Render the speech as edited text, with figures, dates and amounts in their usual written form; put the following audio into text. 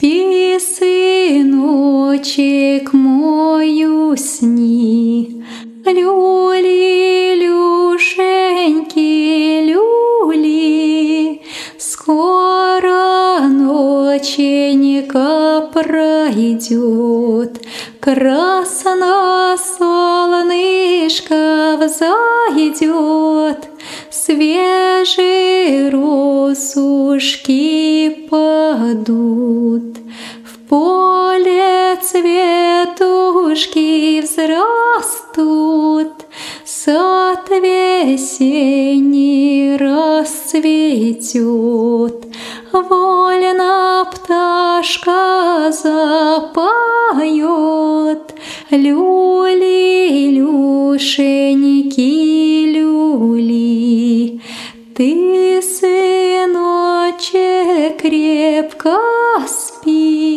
Спи, сыночек мой, усни, люли, люшеньки, люли, скоро ноченька пройдет, красно солнышко взойдет, свежие росушки падут, в поле цветушки взрастут, сад весенний расцветет, вольно пташка запоет, люли, люшеньки, люли. Ты, сыночек, крепко спи.